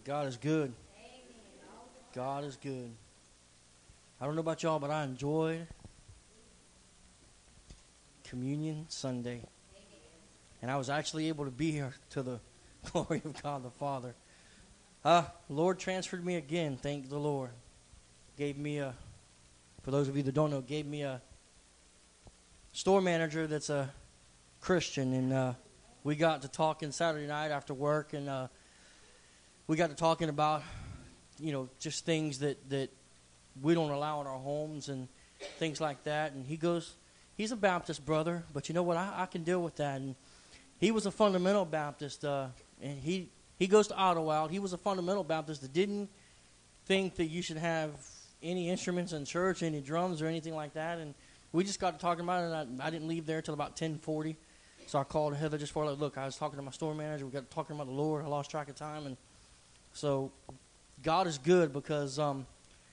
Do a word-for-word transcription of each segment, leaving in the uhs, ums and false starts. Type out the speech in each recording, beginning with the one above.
God is good. God is good. I don't know about y'all, but I enjoyed Communion Sunday. And I was actually able to be here to the glory of God the Father. Uh, Lord transferred me again, thank the Lord. Gave me a, for those of you that don't know, gave me a store manager that's a Christian. And uh, we got to talking Saturday night after work, and uh, we got to talking about, you know, just things that, that we don't allow in our homes and things like that. And he goes, he's a Baptist brother, but you know what, I, I can deal with that. And he was a fundamental Baptist, uh, and he, he goes to Ottawa. He was a fundamental Baptist that didn't think that you should have any instruments in church, any drums or anything like that. And we just got to talking about it, and I, I didn't leave there till about ten forty. So I called Heather just for, like, look, I was talking to my store manager. We got talking about the Lord. I lost track of time. And so God is good because um,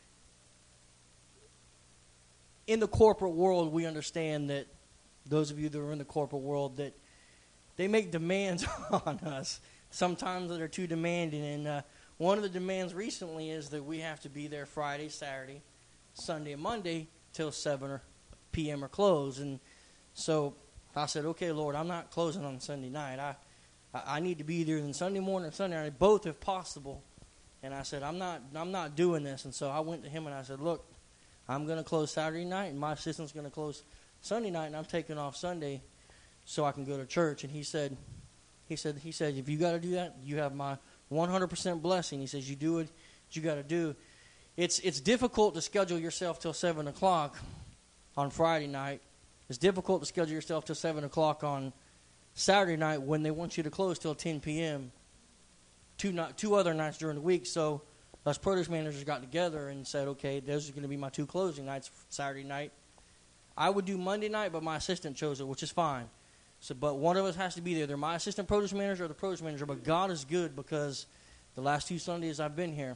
in the corporate world, we understand that those of you that are in the corporate world, that they make demands on us sometimes that are too demanding. And uh, one of the demands recently is that we have to be there Friday, Saturday, Sunday, and Monday till seven p.m. or close. And so I said, okay, Lord, I'm not closing on Sunday night. I I need to be there on Sunday morning and Sunday night, both if possible. And I said, I'm not I'm not doing this. And so I went to him and I said, look, I'm going to close Saturday night, and my assistant's going to close Sunday night, and I'm taking off Sunday so I can go to church. And he said, he said, he said, if you got to do that, you have my one hundred percent blessing. He says, you do what you got to do. It's it's difficult to schedule yourself till seven o'clock on Friday night. It's difficult to schedule yourself till seven o'clock on Saturday night when they want you to close till ten p.m. Two, not, two other nights during the week. So us produce managers got together and said, okay, those are going to be my two closing nights, Saturday night. I would do Monday night, but my assistant chose it, which is fine. So, but one of us has to be there. They're my assistant produce manager or the produce manager. But God is good because the last two Sundays I've been here.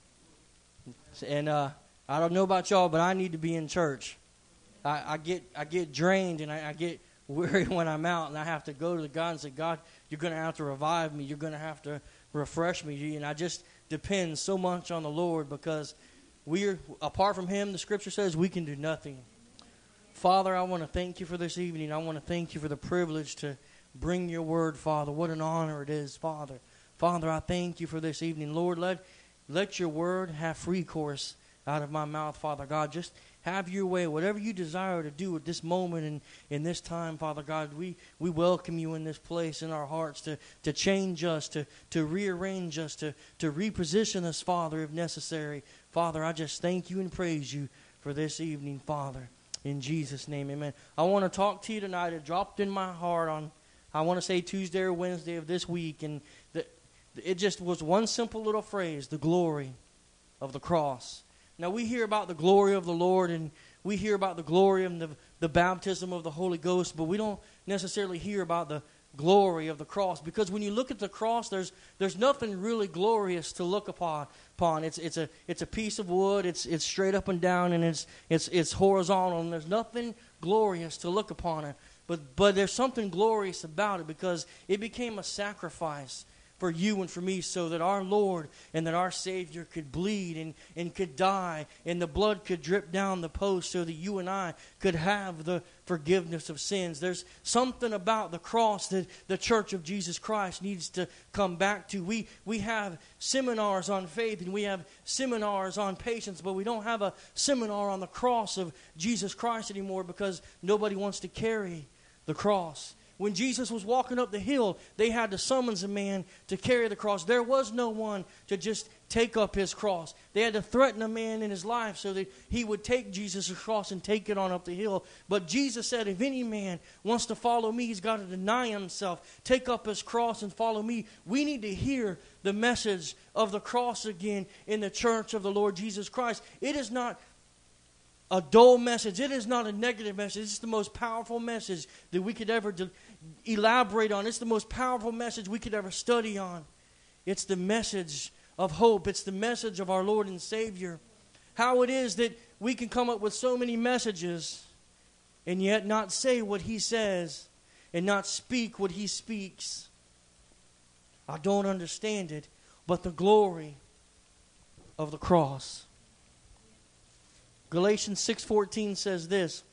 And uh, I don't know about y'all, but I need to be in church. I, I get I get drained and I, I get weary when I'm out, and I have to go to the God and say, God, you're going to have to revive me. You're going to have to refresh me. And I just depend so much on the Lord because we're apart from Him, the Scripture says we can do nothing. Father, I want to thank you for this evening. I want to thank you for the privilege to bring your word, Father. What an honor it is, Father. Father, I thank you for this evening. Lord, let, let your word have free course out of my mouth, Father God. Just have your way. Whatever you desire to do at this moment and in this time, Father God, we, we welcome you in this place in our hearts to, to change us, to, to rearrange us, to, to reposition us, Father, if necessary. Father, I just thank you and praise you for this evening, Father. In Jesus' name, amen. I want to talk to you tonight. It dropped in my heart on, I want to say Tuesday or Wednesday of this week, and the, it just was one simple little phrase, the glory of the cross. Now, we hear about the glory of the Lord, and we hear about the glory of the, the baptism of the Holy Ghost, but we don't necessarily hear about the glory of the cross, because when you look at the cross, there's there's nothing really glorious to look upon. Upon it's it's a it's a piece of wood. It's it's straight up and down, and it's it's it's horizontal, and there's nothing glorious to look upon it. But but there's something glorious about it because it became a sacrifice for you and for me, so that our Lord and that our Savior could bleed and, and could die, and the blood could drip down the post so that you and I could have the forgiveness of sins. There's something about the cross that the Church of Jesus Christ needs to come back to. We, we have seminars on faith and we have seminars on patience, but we don't have a seminar on the cross of Jesus Christ anymore because nobody wants to carry the cross. When Jesus was walking up the hill, they had to summons a man to carry the cross. There was no one to just take up his cross. They had to threaten a man in his life so that he would take Jesus' cross and take it on up the hill. But Jesus said, if any man wants to follow me, he's got to deny himself, take up his cross and follow me. We need to hear the message of the cross again in the church of the Lord Jesus Christ. It is not a dull message. It is not a negative message. It's the most powerful message that we could ever de- elaborate on. It's the most powerful message we could ever study on. It's the message of hope. It's the message of our Lord and Savior. How it is that we can come up with so many messages and yet not say what He says and not speak what He speaks. I don't understand it. but the glory of the cross. Galatians six fourteen says this,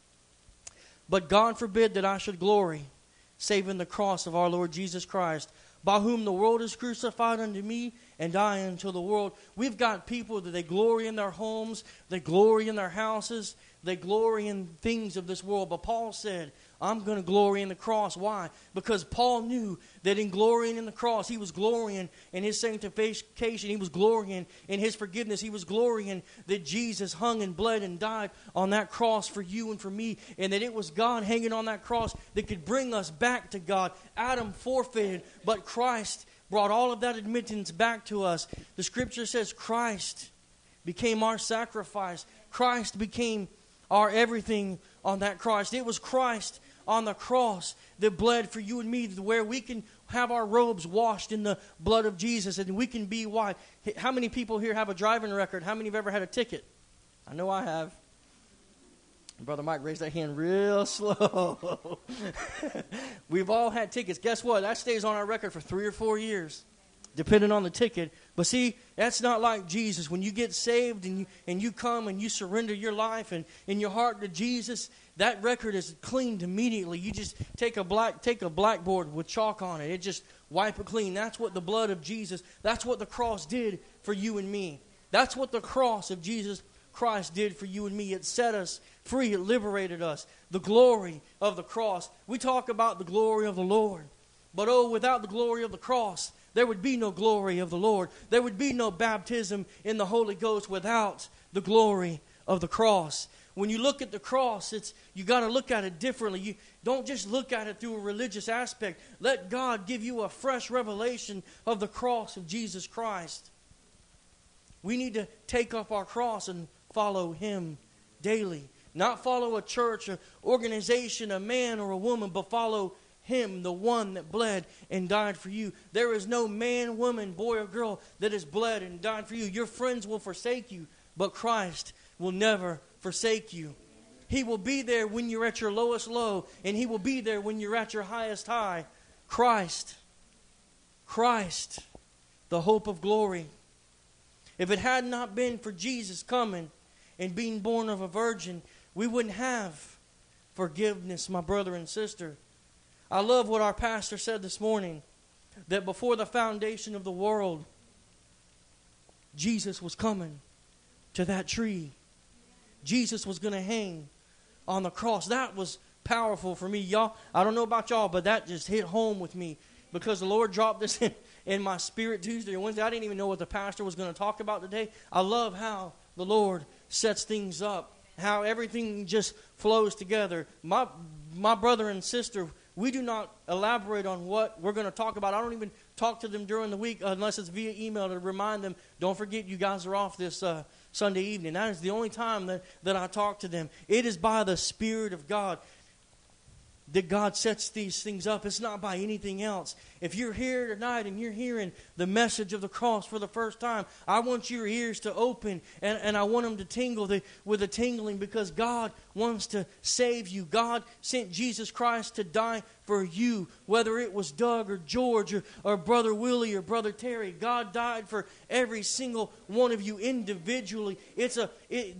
but God forbid that I should glory, save in the cross of our Lord Jesus Christ, by whom the world is crucified unto me, and I unto the world. We've got people that they glory in their homes, they glory in their houses, they glory in things of this world. But Paul said, I'm going to glory in the cross. Why? Because Paul knew that in glorying in the cross, he was glorying in his sanctification. He was glorying in his forgiveness. He was glorying that Jesus hung and bled and died on that cross for you and for me. And that it was God hanging on that cross that could bring us back to God. Adam forfeited, but Christ brought all of that admittance back to us. The scripture says Christ became our sacrifice. Christ became our everything on that cross. It was Christ on the cross that bled for you and me, where we can have our robes washed in the blood of Jesus and we can be white. How many people here have a driving record? How many have ever had a ticket? I know I have. Brother Mike raised that hand real slow. We've all had tickets. Guess what? That stays on our record for three or four years, depending on the ticket. But see, that's not like Jesus. When you get saved and you, and you come and you surrender your life and, and your heart to Jesus, that record is cleaned immediately. You just take a black take a blackboard with chalk on it. It just wipe it clean. That's what the blood of Jesus, that's what the cross did for you and me. That's what the cross of Jesus Christ did for you and me. It set us free. It liberated us. The glory of the cross. We talk about the glory of the Lord. But oh, without the glory of the cross, there would be no glory of the Lord. There would be no baptism in the Holy Ghost without the glory of the cross. When you look at the cross, it's you got to look at it differently. You don't just look at it through a religious aspect. Let God give you a fresh revelation of the cross of Jesus Christ. We need to take up our cross and follow Him daily. Not follow a church, an organization, a man or a woman, but follow Him, the one that bled and died for you. There is no man, woman, boy, or girl that has bled and died for you. Your friends will forsake you, but Christ will never forsake you. He will be there when you're at your lowest low, and He will be there when you're at your highest high. Christ, Christ, the hope of glory. If it had not been for Jesus coming and being born of a virgin, we wouldn't have forgiveness, my brother and sister. I love what our pastor said this morning, that before the foundation of the world, Jesus was coming to that tree. Jesus was going to hang on the cross. That was powerful for me, y'all. I don't know about y'all, but that just hit home with me because the Lord dropped this in, in my spirit Tuesday or Wednesday. I didn't even know what the pastor was going to talk about today. I love how the Lord sets things up, how everything just flows together. My, my brother and sister, we do not elaborate on what we're going to talk about. I don't even talk to them during the week unless it's via email to remind them, don't forget you guys are off this uh, Sunday evening. That is the only time that, that I talk to them. It is by the Spirit of God that God sets these things up. It's not by anything else. If you're here tonight and you're hearing the message of the cross for the first time, I want your ears to open and, and I want them to tingle the, with a tingling because God wants to save you. God sent Jesus Christ to die for you, whether it was Doug or George or, or Brother Willie or Brother Terry. God died for every single one of you individually. It's a, it,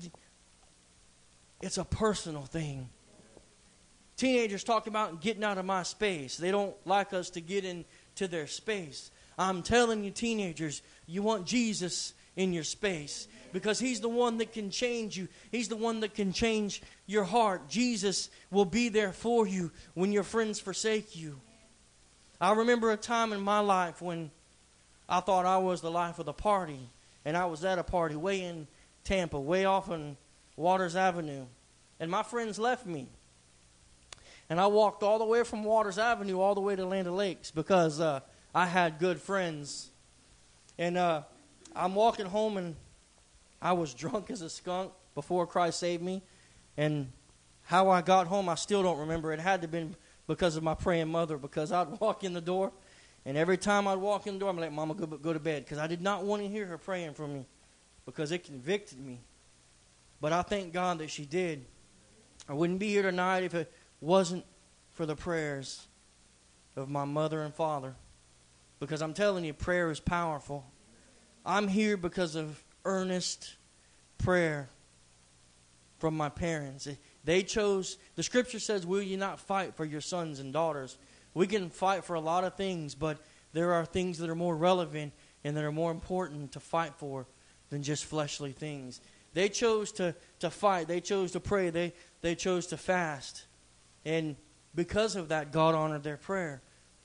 it's a personal thing. Teenagers talk about getting out of my space. They don't like us to get into their space. I'm telling you, teenagers, you want Jesus in your space because He's the one that can change you. He's the one that can change your heart. Jesus will be there for you when your friends forsake you. I remember a time in my life when I thought I was the life of the party, and I was at a party way in Tampa, way off on Waters Avenue, and my friends left me. And I walked all the way from Waters Avenue all the way to Land O'Lakes because uh, I had good friends. And uh, I'm walking home, and I was drunk as a skunk before Christ saved me. And how I got home, I still don't remember. It had to have been because of my praying mother, because I'd walk in the door, and every time I'd walk in the door, I'm like, Mama, go, go to bed, because I did not want to hear her praying for me because it convicted me. But I thank God that she did. I wouldn't be here tonight if it wasn't for the prayers of my mother and father. Because I'm telling you, prayer is powerful. I'm here because of earnest prayer from my parents. They chose, the scripture says, will you not fight for your sons and daughters? We can fight for a lot of things, but there are things that are more relevant and that are more important to fight for than just fleshly things. They chose to, to fight. They chose to pray. They, they chose to fast. And because of that, God honored their prayer.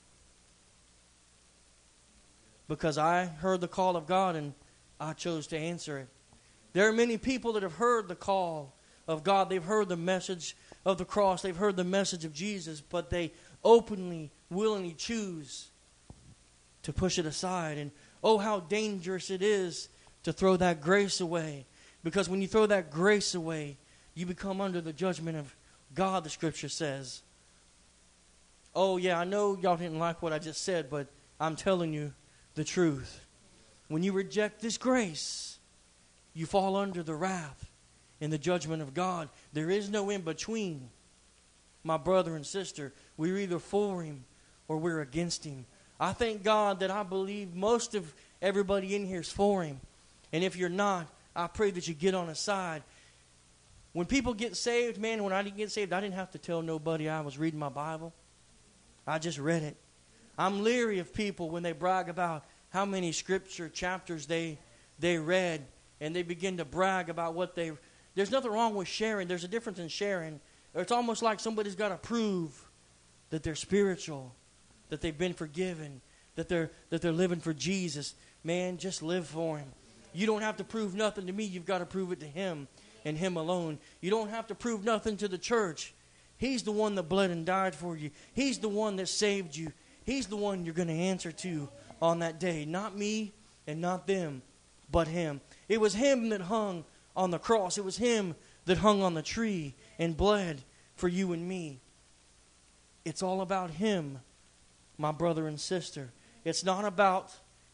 Because I heard the call of God and I chose to answer it. There are many people that have heard the call of God. They've heard the message of the cross. They've heard the message of Jesus, but they openly, willingly choose to push it aside. And oh, how dangerous it is to throw that grace away. Because when you throw that grace away, you become under the judgment of God, the scripture says. Oh, yeah, I know y'all didn't like what I just said, but I'm telling you the truth. When you reject this grace, you fall under the wrath and the judgment of God. There is no in between, my brother and sister. We're either for Him or we're against Him. I thank God that I believe most of everybody in here is for Him. And if you're not, I pray that you get on His side. When people get saved, man, when I didn't get saved, I didn't have to tell nobody I was reading my Bible. I just read it. I'm leery of people when they brag about how many scripture chapters they they read, and they begin to brag about what they... There's nothing wrong with sharing. There's a difference in sharing. It's almost like somebody's got to prove that they're spiritual, that they've been forgiven, that they're that they're living for Jesus. Man, just live for Him. You don't have to prove nothing to me. You've got to prove it to Him and Him alone. You don't have to prove nothing to the church. He's the one that bled and died for you. He's the one that saved you. He's the one you're going to answer to on that day. Not me and not them, but Him. It was Him that hung on the cross. It was Him that hung on the tree and bled for you and me. It's all about Him, my brother and sister. It's not about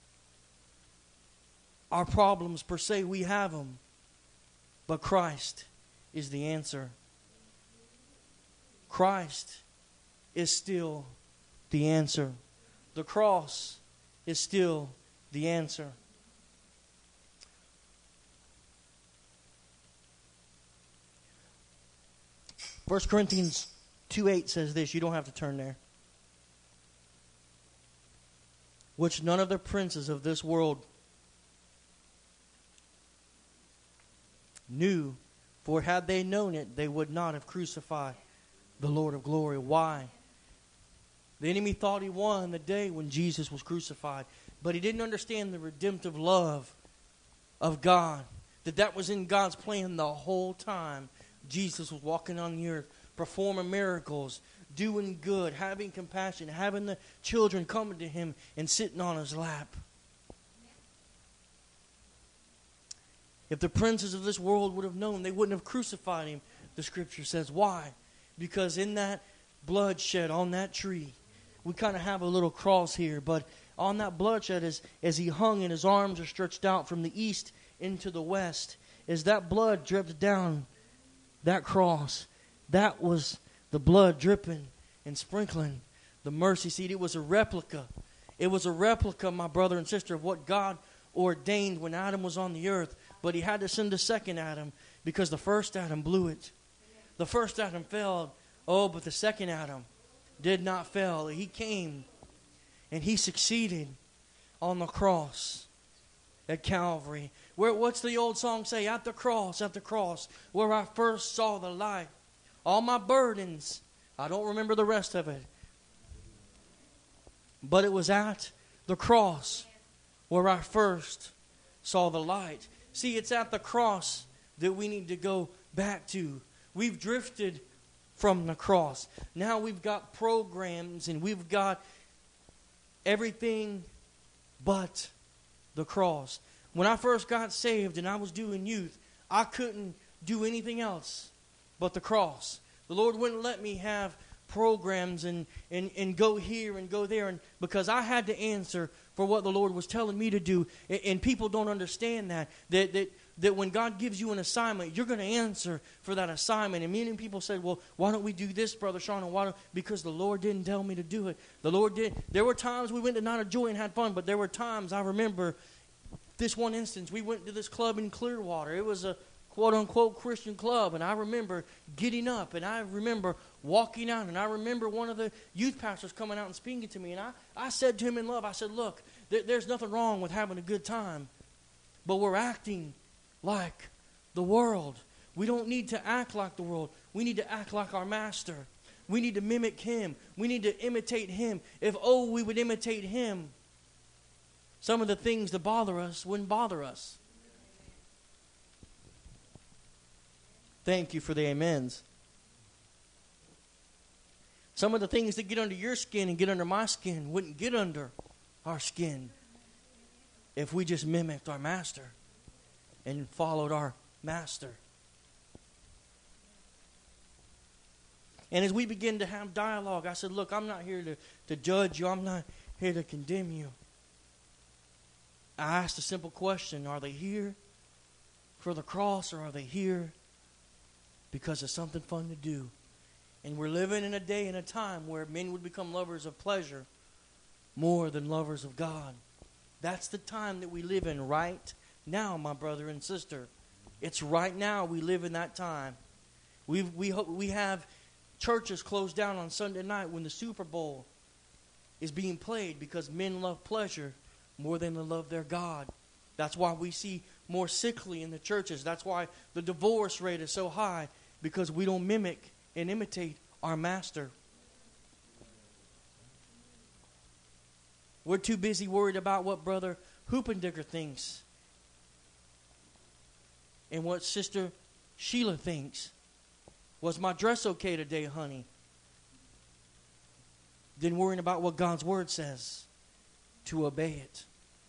our problems per se. We have them. But Christ is the answer. Christ is still the answer. The cross is still the answer. First Corinthians two eight says this. You don't have to turn there. Which none of the princes of this world knew, for had they known it, they would not have crucified the Lord of glory. Why? The enemy thought he won the day when Jesus was crucified, but he didn't understand the redemptive love of God, that that was in God's plan the whole time Jesus was walking on the earth, performing miracles, doing good, having compassion, having the children coming to Him and sitting on His lap. If the princes of this world would have known, they wouldn't have crucified Him, the scripture says. Why? Because in that bloodshed on that tree, we kind of have a little cross here, but on that bloodshed, as, as He hung and His arms are stretched out from the east into the west, as that blood dripped down that cross, that was the blood dripping and sprinkling the mercy seat. It was a replica. It was a replica, my brother and sister, of what God ordained when Adam was on the earth. But He had to send a second Adam because the first Adam blew it. The first Adam failed. Oh, but the second Adam did not fail. He came and He succeeded on the cross at Calvary. Where, what's the old song say? At the cross, at the cross, where I first saw the light. All my burdens, I don't remember the rest of it. But it was at the cross where I first saw the light. See, it's at the cross that we need to go back to. We've drifted from the cross. Now we've got programs and we've got everything but the cross. When I first got saved and I was doing youth, I couldn't do anything else but the cross. The Lord wouldn't let me have programs and, and, and go here and go there, and because I had to answer for what the Lord was telling me to do. And, and people don't understand that, that, that, that when God gives you an assignment, you're going to answer for that assignment. And many people said, well, why don't we do this, Brother Sean? And why don't, because the Lord didn't tell me to do it. The Lord did. There were times we went to Night of Joy and had fun, but there were times I remember this one instance, we went to this club in Clearwater. It was a quote-unquote Christian club, and I remember getting up, and I remember walking out, and I remember one of the youth pastors coming out and speaking to me, and I, I said to him in love, I said, look, there, there's nothing wrong with having a good time, but we're acting like the world. We don't need to act like the world. We need to act like our master. We need to mimic him. We need to imitate him. If, oh, we would imitate him, some of the things that bother us wouldn't bother us. Thank you for the amens. Some of the things that get under your skin and get under my skin wouldn't get under our skin if we just mimicked our master and followed our master. And as we begin to have dialogue, I said, look, I'm not here to, to judge you. I'm not here to condemn you. I asked a simple question. Are they here for the cross, or are they here because of something fun to do? And we're living in a day and a time where men would become lovers of pleasure more than lovers of God. That's the time that we live in right now, my brother and sister. It's right now we live in that time. We we we have churches closed down on Sunday night when the Super Bowl is being played because men love pleasure more than they love their God. That's why we see more sickly in the churches. That's why the divorce rate is so high, because we don't mimic and imitate our master. We're too busy worried about what Brother Hoopendicker thinks and what Sister Sheila thinks. Was my dress okay today, honey? Than worrying about what God's Word says, to obey it.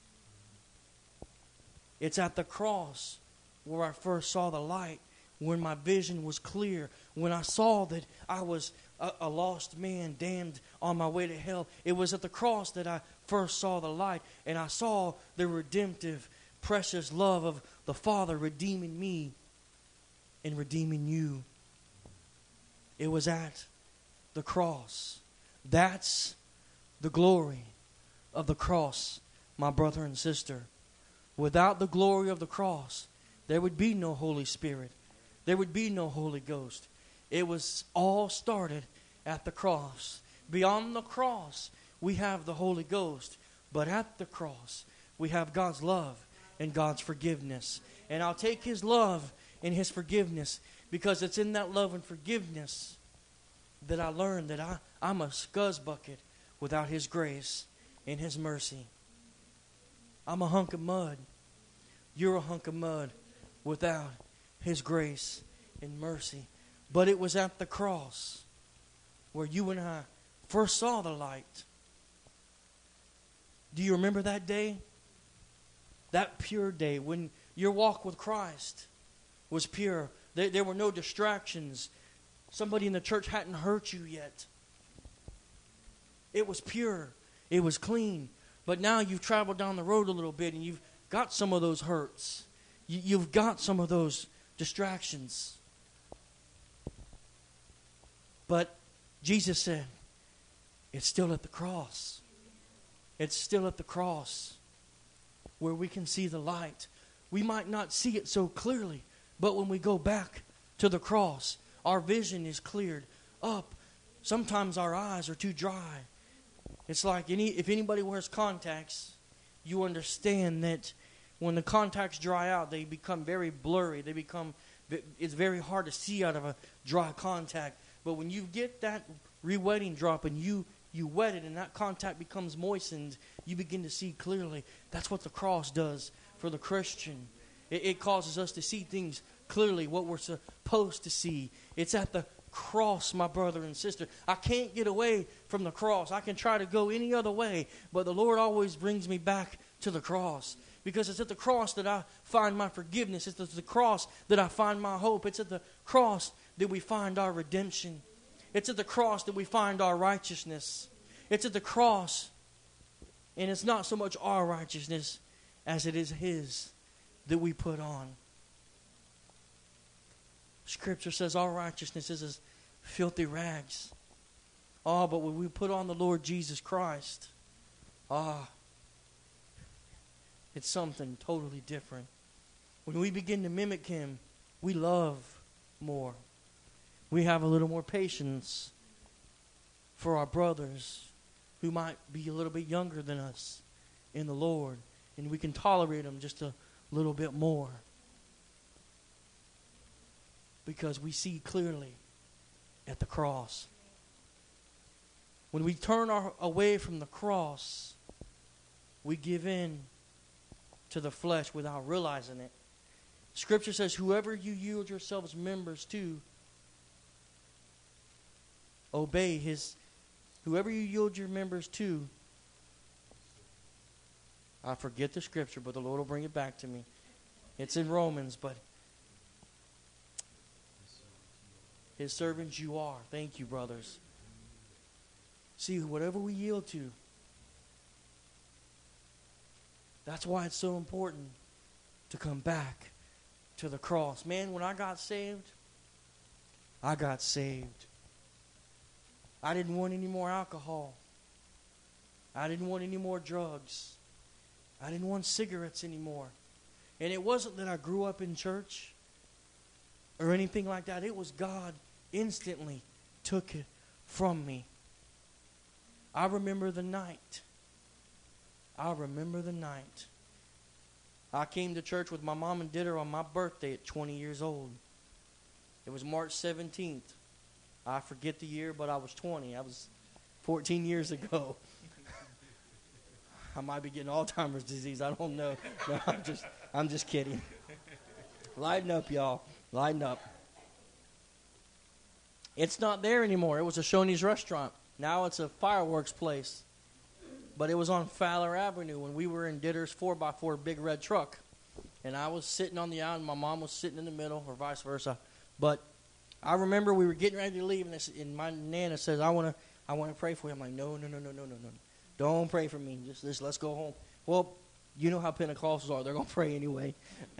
It's at the cross where I first saw the light, when my vision was clear, when I saw that I was a, a lost man damned on my way to hell. It was at the cross that I first saw the light, and I saw the redemptive, precious love of the Father redeeming me and redeeming you. It was at the cross. That's the glory of the cross, my brother and sister. Without the glory of the cross, there would be no Holy Spirit. There would be no Holy Ghost. It was all started at the cross. Beyond the cross, we have the Holy Ghost. But at the cross, we have God's love and God's forgiveness. And I'll take His love and His forgiveness, because it's in that love and forgiveness that I learned that I, I'm a scuzz bucket without His grace and His mercy. I'm a hunk of mud. You're a hunk of mud without His grace and mercy. But it was at the cross where you and I first saw the light. Do you remember that day? That pure day when your walk with Christ was pure. There, there were no distractions. Somebody in the church hadn't hurt you yet. It was pure. It was clean. But now you've traveled down the road a little bit and you've got some of those hurts. You, you've got some of those distractions. But Jesus said, it's still at the cross. It's still at the cross where we can see the light. We might not see it so clearly, but when we go back to the cross, our vision is cleared up. Sometimes our eyes are too dry. It's like any if anybody wears contacts, you understand that when the contacts dry out, they become very blurry. They become, it's very hard to see out of a dry contact. But when you get that re-wetting drop and you, you wet it and that contact becomes moistened, you begin to see clearly. That's what the cross does for the Christian. It, it causes us to see things clearly, what we're supposed to see. It's at the cross, my brother and sister. I can't get away from the cross. I can try to go any other way, but the Lord always brings me back to the cross, because it's at the cross that I find my forgiveness. It's at the cross that I find my hope. It's at the cross that we find our redemption. It's at the cross that we find our righteousness. It's at the cross, and it's not so much our righteousness as it is His that we put on. Scripture says our righteousness is as filthy rags. Oh, but when we put on the Lord Jesus Christ, ah, It's something totally different. When we begin to mimic him, we love more. We have a little more patience for our brothers who might be a little bit younger than us in the Lord. And we can tolerate them just a little bit more. Because we see clearly at the cross. When we turn our, away from the cross, we give in to the flesh without realizing it. Scripture says, whoever you yield yourselves members to, obey his, whoever you yield your members to, I forget the scripture, but the Lord will bring it back to me. It's in Romans, but his servants you are. Thank you, brothers. See, whatever we yield to, that's why it's so important to come back to the cross. Man, when I got saved, I got saved. I didn't want any more alcohol. I didn't want any more drugs. I didn't want cigarettes anymore. And it wasn't that I grew up in church or anything like that. It was God instantly took it from me. I remember the night. I remember the night. I came to church with my mom and did her on my birthday at twenty years old. It was March seventeenth. I forget the year, but I was twenty. I was fourteen years ago. I might be getting Alzheimer's disease. I don't know. No, I'm just, I'm just kidding. Lighten up, y'all. Lighten up. It's not there anymore. It was a Shoney's restaurant. Now it's a fireworks place. But it was on Fowler Avenue when we were in Ditter's four by four big red truck. And I was sitting on the aisle and my mom was sitting in the middle, or vice versa. But I remember we were getting ready to leave, and, this, and my Nana says, I want to I want to pray for you. I'm like, no, no, no, no, no, no, no. Don't pray for me. Just, just let's go home. Well, you know how Pentecostals are. They're going to pray anyway.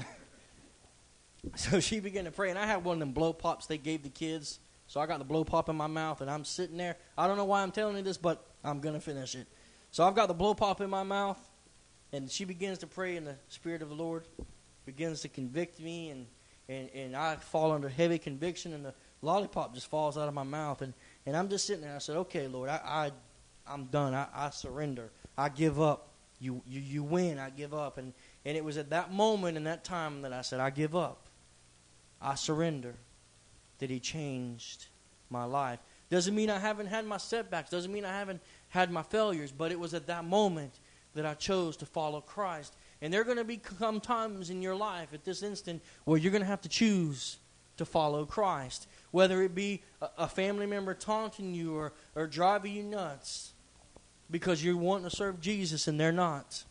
So she began to pray, and I had one of them blow pops they gave the kids. So I got the blow pop in my mouth, and I'm sitting there. I don't know why I'm telling you this, but I'm going to finish it. So I've got the blow pop in my mouth, and she begins to pray, and the Spirit of the Lord begins to convict me, and, and, and I fall under heavy conviction, and the lollipop just falls out of my mouth. And, and I'm just sitting there. I said, okay, Lord, I, I, I'm done. I, I surrender. I give up. You, you, you win. I give up. And, and it was at that moment and that time that I said, I give up. I surrender. That he changed my life. Doesn't mean I haven't had my setbacks. Doesn't mean I haven't had my failures. But it was at that moment that I chose to follow Christ. And there are going to become times in your life at this instant where you're going to have to choose to follow Christ. Whether it be a, a family member taunting you or, or driving you nuts because you're wanting to serve Jesus and they're not.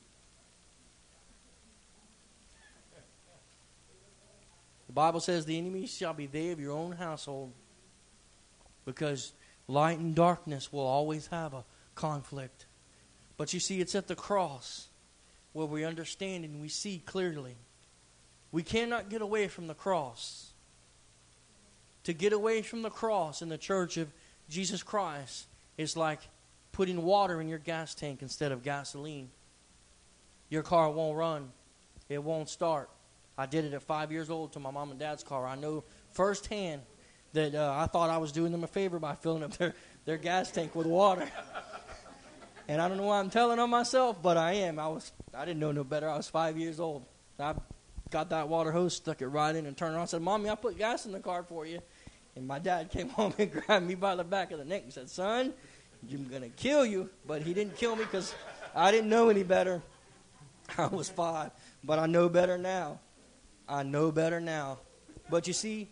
The Bible says the enemy shall be they of your own household, because light and darkness will always have a conflict. But you see, it's at the cross where we understand and we see clearly. We cannot get away from the cross. To get away from the cross in the church of Jesus Christ is like putting water in your gas tank instead of gasoline. Your car won't run. It won't start. I did it at five years old to my mom and dad's car. I know firsthand that uh, I thought I was doing them a favor by filling up their, their gas tank with water. And I don't know why I'm telling on myself, but I am. I was I didn't know no better. I was five years old. I got that water hose, stuck it right in, and turned around and said, Mommy, I put gas in the car for you. And my dad came home and grabbed me by the back of the neck and said, Son, I'm going to kill you. But he didn't kill me because I didn't know any better. I was five, but I know better now. I know better now. But you see,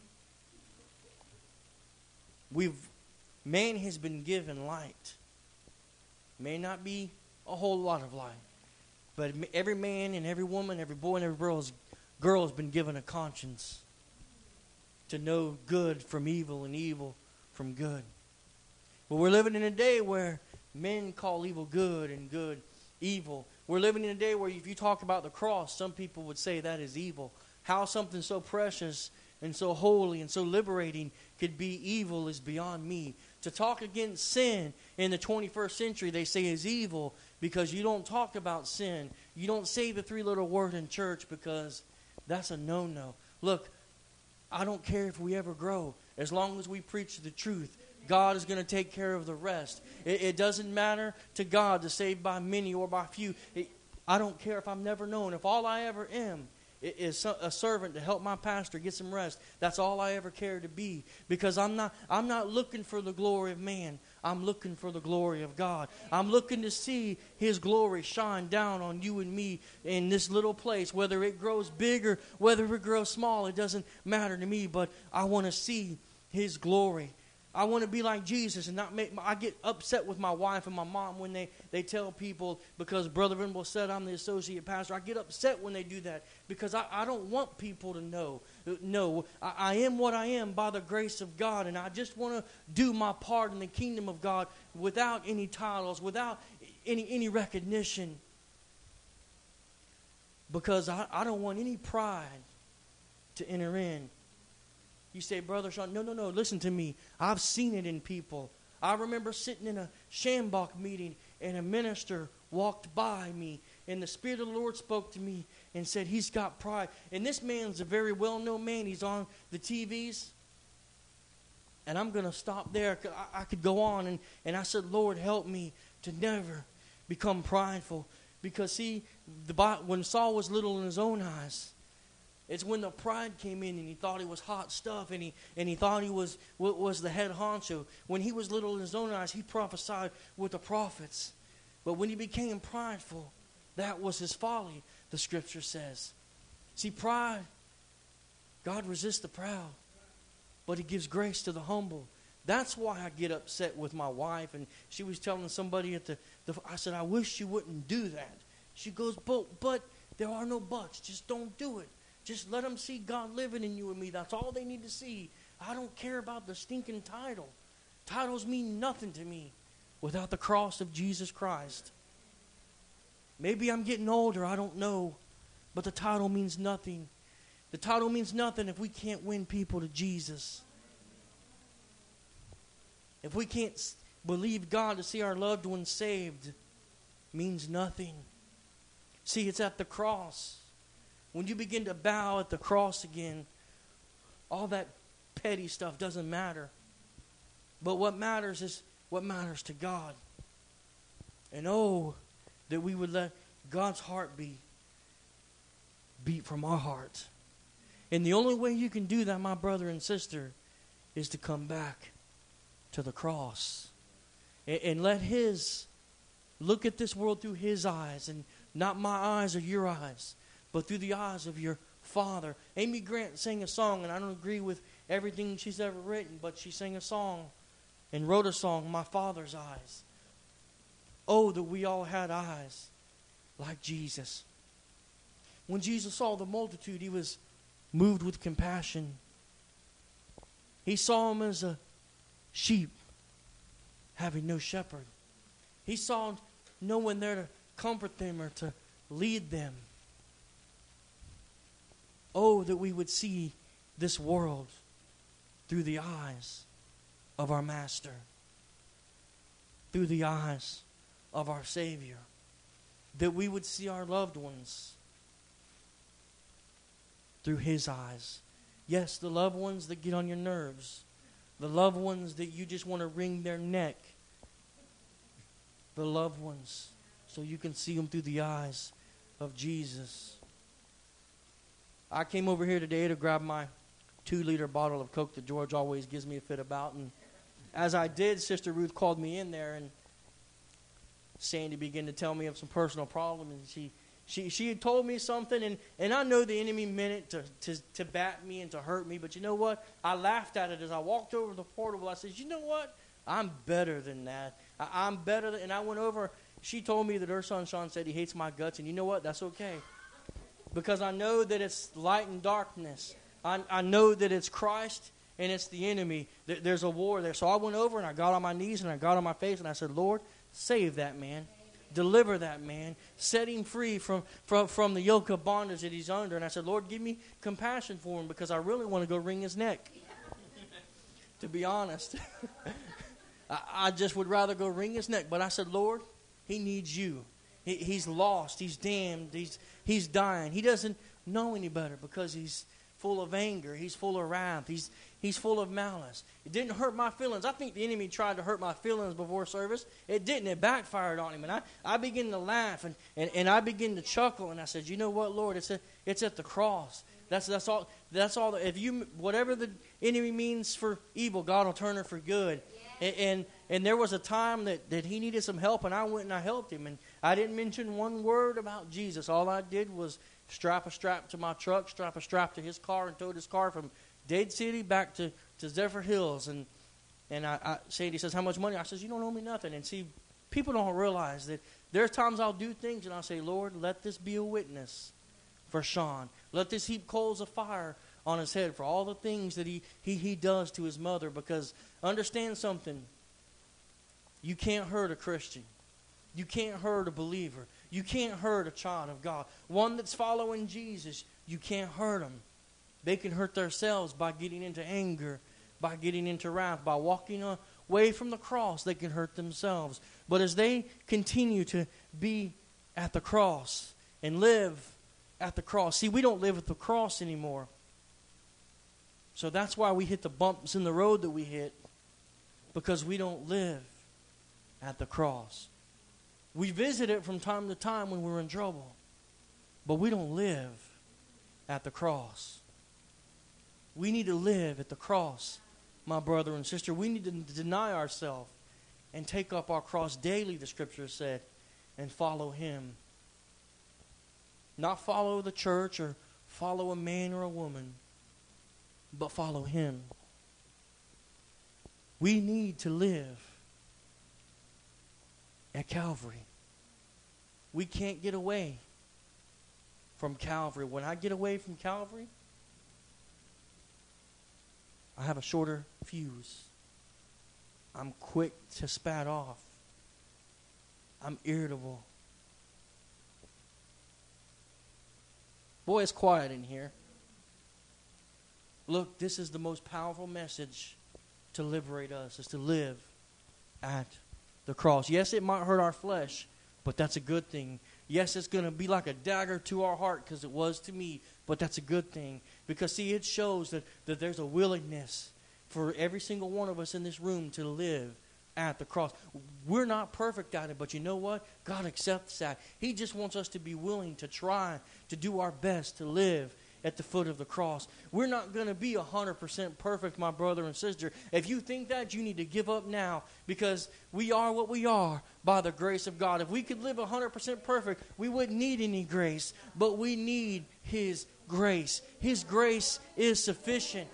we've man has been given light. May not be a whole lot of light, but every man and every woman, every boy and every girl's, girl has been given a conscience to know good from evil and evil from good. But we're living in a day where men call evil good and good evil. We're living in a day where if you talk about the cross, some people would say that is evil. How something so precious and so holy and so liberating could be evil is beyond me. To talk against sin in the twenty-first century, they say is evil because you don't talk about sin You don't say the three little words in church because that's a no-no. Look, I don't care if we ever grow. As long as we preach the truth, God is going to take care of the rest. It, it doesn't matter to God to save by many or by few. It, I don't care if I'm never known. If all I ever am is a servant to help my pastor get some rest, that's all I ever care to be. Because I'm not, I'm not looking for the glory of man. I'm looking for the glory of God. I'm looking to see His glory shine down on you and me in this little place. Whether it grows bigger, whether it grows small, it doesn't matter to me. But I want to see His glory. I want to be like Jesus and not make, I get upset with my wife and my mom when they, they tell people, because Brother Venable said I'm the associate pastor. I get upset when they do that because I, I don't want people to know. No, I, I am what I am by the grace of God, and I just want to do my part in the kingdom of God without any titles, without any, any recognition, because I, I don't want any pride to enter in. You say, Brother Sean, no, no, no, listen to me. I've seen it in people. I remember sitting in a Shambach meeting and a minister walked by me and the Spirit of the Lord spoke to me and said, he's got pride. And this man's a very well-known man. He's on the T Vs. And I'm going to stop there. I, I could go on. And, and I said, Lord, help me to never become prideful. Because, see, the, when Saul was little in his own eyes, it's when the pride came in and he thought he was hot stuff and he and he thought he was was the head honcho. When he was little in his own eyes, he prophesied with the prophets. But when he became prideful, that was his folly, the Scripture says. See, pride, God resists the proud, but He gives grace to the humble. That's why I get upset with my wife. And she was telling somebody at the, the I said, I wish you wouldn't do that. She goes, but, but there are no buts. Just don't do it. Just let them see God living in you and me. That's all they need to see. I don't care about the stinking title. Titles mean nothing to me without the cross of Jesus Christ. Maybe I'm getting older, I don't know. But the title means nothing. The title means nothing if we can't win people to Jesus. If we can't believe God to see our loved ones saved, it means nothing. See, it's at the cross. When you begin to bow at the cross again, all that petty stuff doesn't matter. But what matters is what matters to God. And oh, that we would let God's heartbeat beat from our hearts. And the only way you can do that, my brother and sister, is to come back to the cross. And, and let His, look at this world through His eyes, and not my eyes or your eyes, but through the eyes of your Father. Amy Grant sang a song, and I don't agree with everything she's ever written, but she sang a song and wrote a song, My Father's Eyes. Oh, that we all had eyes like Jesus. When Jesus saw the multitude, He was moved with compassion. He saw them as a sheep having no shepherd. He saw no one there to comfort them or to lead them. Oh, that we would see this world through the eyes of our Master, through the eyes of our Savior, that we would see our loved ones through His eyes. Yes, the loved ones that get on your nerves, the loved ones that you just want to wring their neck, the loved ones, so you can see them through the eyes of Jesus. I came over here today to grab my two-liter bottle of Coke that George always gives me a fit about. And as I did, Sister Ruth called me in there, and Sandy began to tell me of some personal problems. And she she she had told me something, and, and I know the enemy meant it to, to, to bat me and to hurt me. But you know what? I laughed at it as I walked over to the portable. I said, you know what? I'm better than that. I, I'm better than, and I went over. She told me that her son Sean said he hates my guts, and you know what? That's okay. Because I know that it's light and darkness. I, I know that it's Christ and it's the enemy. There, there's a war there. So I went over and I got on my knees and I got on my face and I said, Lord, save that man. Deliver that man. Set him free from, from, from the yoke of bondage that he's under. And I said, Lord, give me compassion for him because I really want to go wring his neck. To be honest. I, I just would rather go wring his neck. But I said, Lord, he needs you. He, he's lost. He's damned. He's, he's dying. He doesn't know any better because he's full of anger. He's full of wrath. He's, he's full of malice. It didn't hurt my feelings. I think the enemy tried to hurt my feelings before service. It didn't. It backfired on him. And I, I began to laugh and, and, and I began to chuckle. And I said, you know what, Lord? It's, a, it's at the cross. That's that's all. That's all. If you whatever the enemy means for evil, God will turn it for good. Yeah. And, and and there was a time that, that he needed some help, and I went and I helped him. And I didn't mention one word about Jesus. All I did was strap a strap to my truck, strap a strap to his car, and towed his car from Dade City back to, to Zephyr Hills. And and I, I Sadie says, "How much money?" I says, "You don't owe me nothing." And see, people don't realize that there's times I'll do things, and I'll say, "Lord, let this be a witness for Sean. Let this heap coals of fire on his head for all the things that he, he, he does to his mother." Because understand something. You can't hurt a Christian. You can't hurt a believer. You can't hurt a child of God. One that's following Jesus, you can't hurt them. They can hurt themselves by getting into anger, by getting into wrath, by walking away from the cross. They can hurt themselves. But as they continue to be at the cross and live at the cross. See, we don't live at the cross anymore. So that's why we hit the bumps in the road that we hit, because we don't live at the cross. We visit it from time to time when we're in trouble, but we don't live at the cross. We need to live at the cross, my brother and sister. We need to deny ourselves and take up our cross daily, the Scripture said, and follow Him. Not follow the church or follow a man or a woman, but follow Him. We need to live at Calvary. We can't get away from Calvary. When I get away from Calvary, I have a shorter fuse. I'm quick to spat off. I'm irritable. Boy, it's quiet in here. Look, this is the most powerful message to liberate us, is to live at the cross. Yes, it might hurt our flesh, but that's a good thing. Yes, it's going to be like a dagger to our heart, because it was to me, but that's a good thing. Because, see, it shows that, that there's a willingness for every single one of us in this room to live at the cross. We're not perfect at it, but you know what? God accepts that. He just wants us to be willing to try to do our best to live at the foot of the cross. We're not going to be one hundred percent perfect, my brother and sister. If you think that, you need to give up now, because we are what we are by the grace of God. If we could live one hundred percent perfect, we wouldn't need any grace, but we need His grace. His grace is sufficient.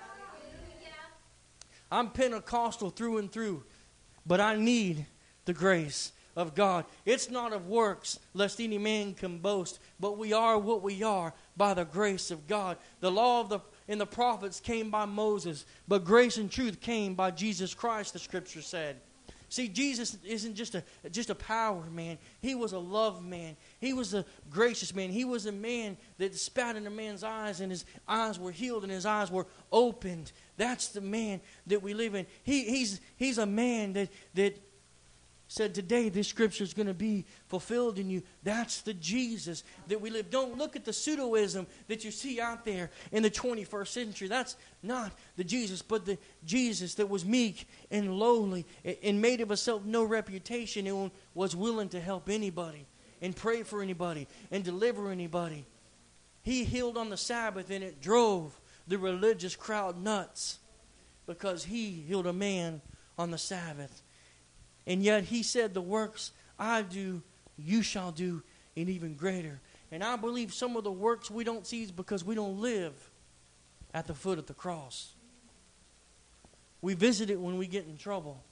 I'm Pentecostal through and through, but I need the grace of God. It's not of works, lest any man can boast, but we are what we are by the grace of God. The law of the and the prophets came by Moses, but grace and truth came by Jesus Christ, the Scripture said. See, Jesus isn't just a just a power man. He was a love man. He was a gracious man. He was a man that spat in a man's eyes, and his eyes were healed and his eyes were opened. That's the man that we live in. He, he's, he's a man that, that said, today this Scripture is going to be fulfilled in you. That's the Jesus that we live. Don't look at the pseudoism that you see out there in the twenty-first century. That's not the Jesus, but the Jesus that was meek and lowly and made of himself no reputation, and was willing to help anybody and pray for anybody and deliver anybody. He healed on the Sabbath, and it drove the religious crowd nuts, because He healed a man on the Sabbath. And yet He said, the works I do, you shall do, and even greater. And I believe some of the works we don't see is because we don't live at the foot of the cross. We visit it when we get in trouble.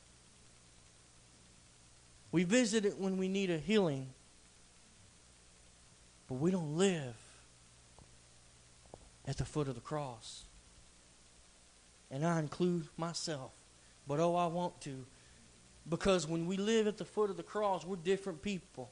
We visit it when we need a healing. But we don't live at the foot of the cross. And I include myself. But oh, I want to. Because when we live at the foot of the cross, we're different people.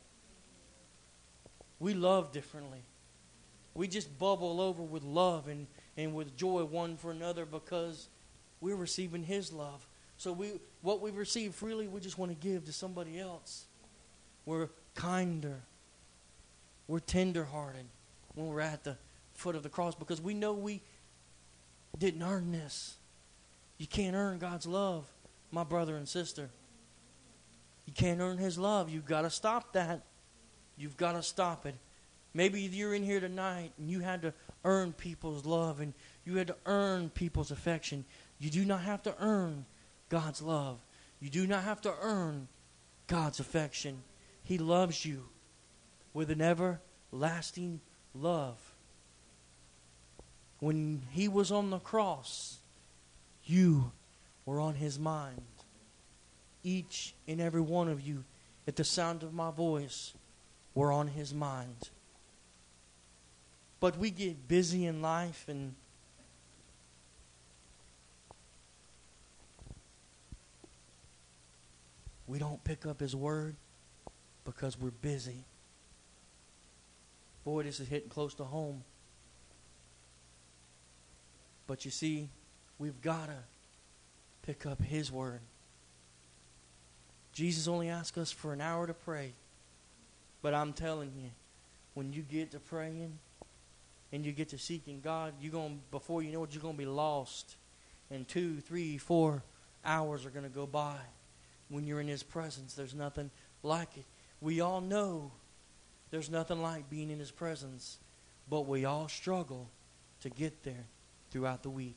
We love differently. We just bubble over with love and, and with joy one for another, because we're receiving His love. So we what we receive freely, we just want to give to somebody else. We're kinder. We're tender-hearted when we're at the foot of the cross because we know we didn't earn this. You can't earn God's love, my brother and sister. You can't earn His love. You've got to stop that. You've got to stop it. Maybe you're in here tonight and you had to earn people's love and you had to earn people's affection. You do not have to earn God's love. You do not have to earn God's affection. He loves you with an everlasting love. When He was on the cross, you were on His mind. Each and every one of you, at the sound of my voice, were on His mind. But we get busy in life and we don't pick up His word because we're busy. Boy, this is hitting close to home. But you see, we've got to pick up His word. Jesus only asked us for an hour to pray. But I'm telling you, when you get to praying and you get to seeking God, you're going, before you know it, you're going to be lost. And two, three, four hours are going to go by. When you're in His presence, there's nothing like it. We all know there's nothing like being in His presence. But we all struggle to get there throughout the week.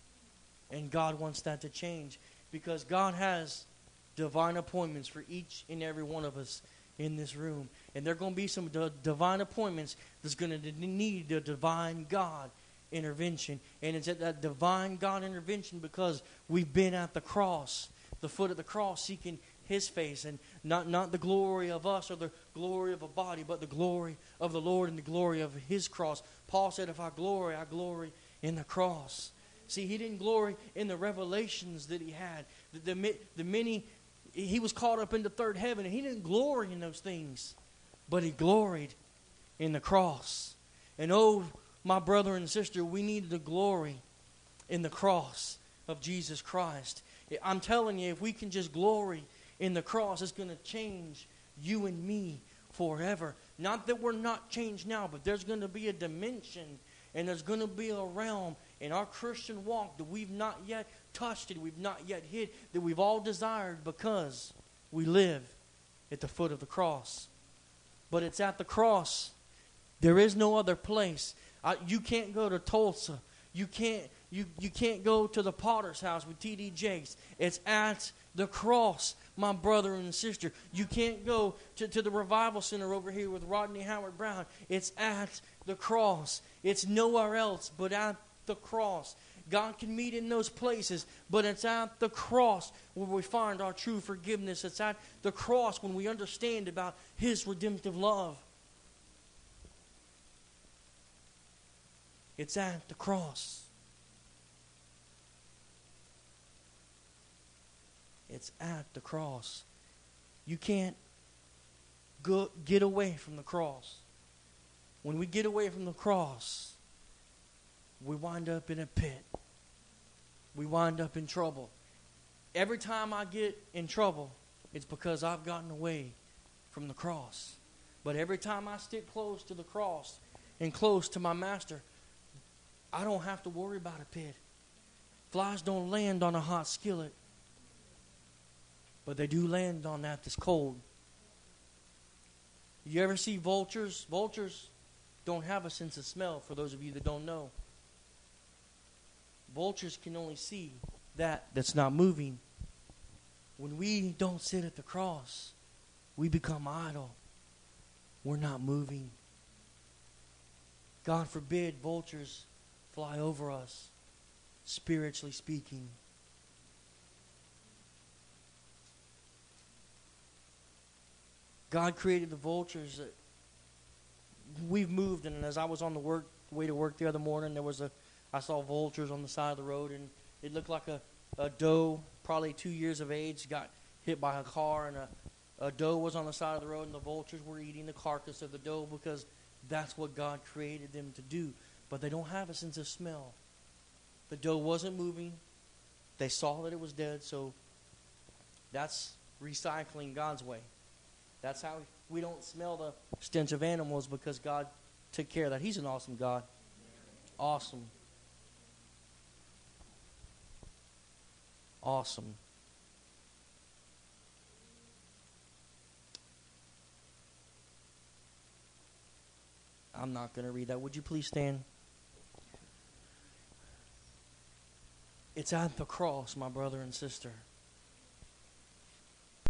And God wants that to change. Because God has divine appointments for each and every one of us in this room. And there are going to be some d- divine appointments that's going to d- need the divine God intervention. And it's at that divine God intervention because we've been at the cross, the foot of the cross, seeking His face. And not, not the glory of us or the glory of a body, but the glory of the Lord and the glory of His cross. Paul said, if I glory, I glory in the cross. See, he didn't glory in the revelations that he had. The, the, the many... He was caught up into third heaven, and he didn't glory in those things, but he gloried in the cross. And oh, my brother and sister, we need to glory in the cross of Jesus Christ. I'm telling you, if we can just glory in the cross, it's going to change you and me forever. Not that we're not changed now, but there's going to be a dimension and there's going to be a realm in our Christian walk that we've not yet touched it, we've not yet hit, that we've all desired because we live at the foot of the cross. But it's at the cross. There is no other place. I, you can't go to Tulsa. You can't, you, you can't go to the Potter's house with T D Jakes. It's at the cross, my brother and sister. You can't go to, to the Revival Center over here with Rodney Howard Brown. It's at the cross. It's nowhere else but at the cross. God can meet in those places, but it's at the cross where we find our true forgiveness. It's at the cross when we understand about His redemptive love. It's at the cross. It's at the cross. You can't go, get away from the cross. When we get away from the cross, we wind up in a pit. We wind up in trouble. Every time I get in trouble, it's because I've gotten away from the cross. But every time I stick close to the cross and close to my Master, I don't have to worry about a pit. Flies don't land on a hot skillet, but they do land on that that's cold. You ever see vultures? Vultures don't have a sense of smell, for those of you that don't know. Vultures can only see that that's not moving. When we don't sit at the cross, we become idle. We're not moving. God forbid vultures fly over us, spiritually speaking. God created the vultures. That we've moved, and as I was on the work way to work the other morning, there was a I saw vultures on the side of the road, and it looked like a, a doe, probably two years of age, got hit by a car, and a, a doe was on the side of the road, and the vultures were eating the carcass of the doe because that's what God created them to do. But they don't have a sense of smell. The doe wasn't moving. They saw that it was dead, so that's recycling God's way. That's how we don't smell the stench of animals because God took care of that. He's an awesome God. Awesome. Awesome. I'm not going to read that. Would you please stand? It's at the cross, my brother and sister.